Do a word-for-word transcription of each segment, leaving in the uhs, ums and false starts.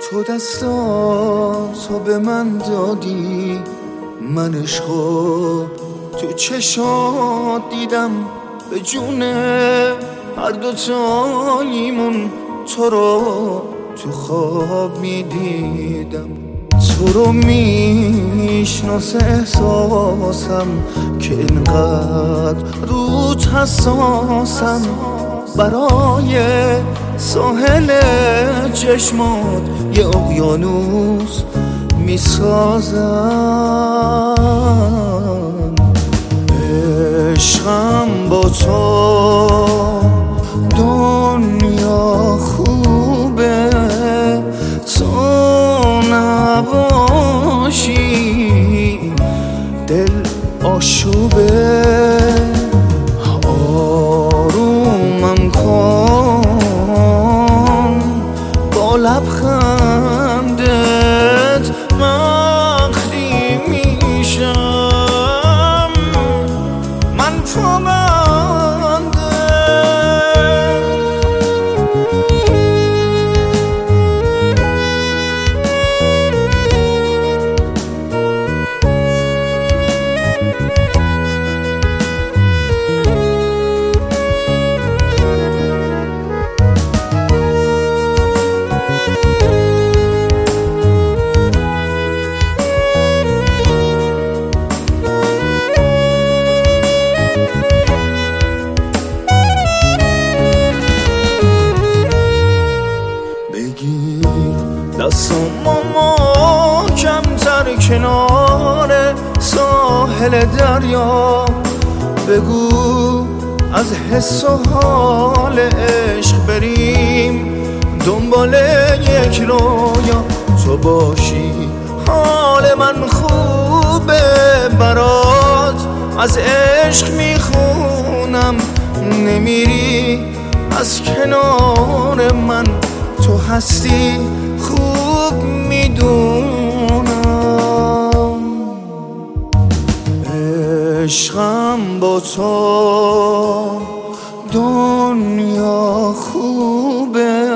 تو دستاتو به من دادی، من عشقو تو چشات دیدم، به جون هر دوتاییمون تو رو تو خواب میدیدم. تو رو میشناس احساسم که اینقدر روت حساسم، برای ساحل چشمات یه اقیانوس میسازم. عشقم با تو دنیا خوبه، تو نباشی دل آشوبه. آرومم کن با لبخندت، وقتی میشم من پابنده. دستم ما کمتر کنار ساحل دریا، بگو از حس و حال عشق بریم دنبال یک رویا. تو باشی حال من خوبه برات، از عشق میخونم نمیری از کنار من. تو هستی خوب میدونم، عشقم با تو دنیا خوبه،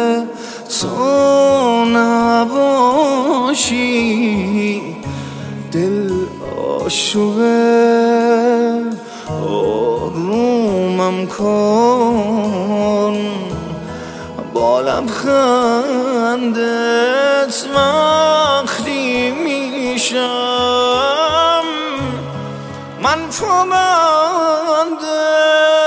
تو نباشی دل آشوبه. آرومم کن با لبخندت، وقتی میشم من پابنده.